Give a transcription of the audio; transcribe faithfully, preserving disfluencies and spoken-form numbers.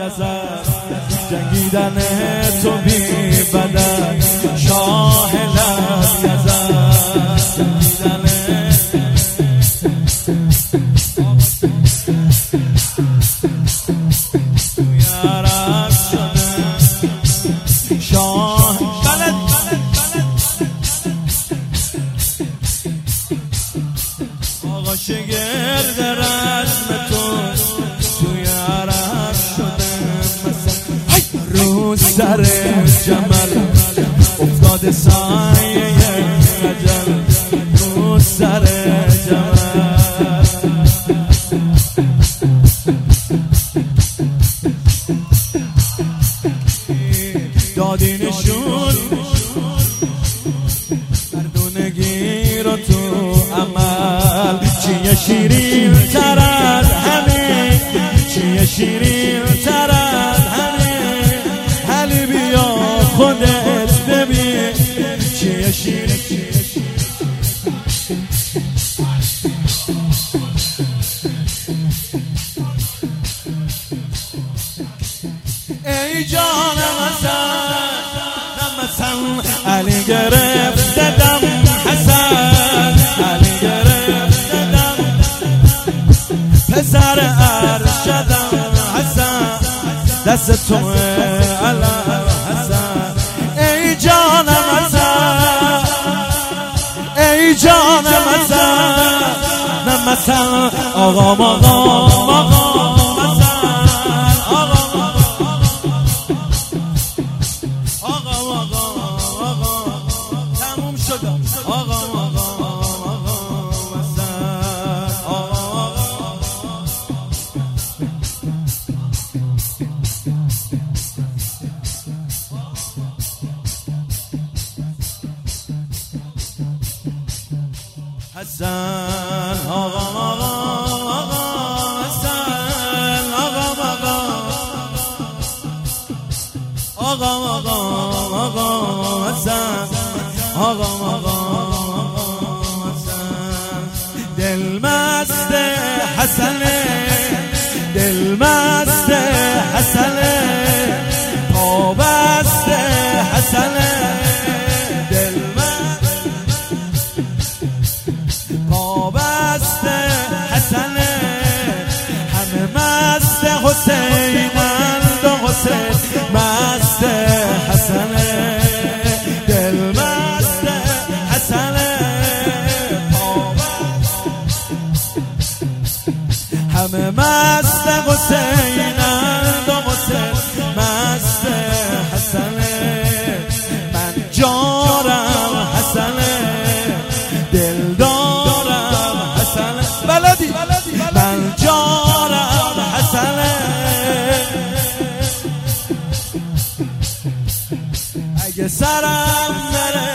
نظر جنگیدن تو بی بدن شاه لب نظر جنگیدن یارم شده شاه بلد آقا شگرد رسم تو توی عرب شده مثل رو سر جمل افتاده سایه اجل رو سر جمل دادینشون مردونگی رو تو عمل چیه شیرین تر از همین چیه شیرین تر از همین حلی بیا خودت ببین چیه شیرین ای جان مثلا علی گرفت دم حسن علی گرفت دم پسر ارشدم حسن دست تو علم حسن ای جان حسن ای جان حسن مثلا آقا آقا آقا حسن آقا آقا آقا حسن آقا آقا آقا آقا آقا حسن آقا آقا حسن دل مست حسن دل مست حسن پابست حسن حسینند و حسین مست حسن دل مست حسن همه مست حسینند و حسین مست حسن من جارم حسن دل دارم حسن بلدی من جارم حسن اگه سرم بره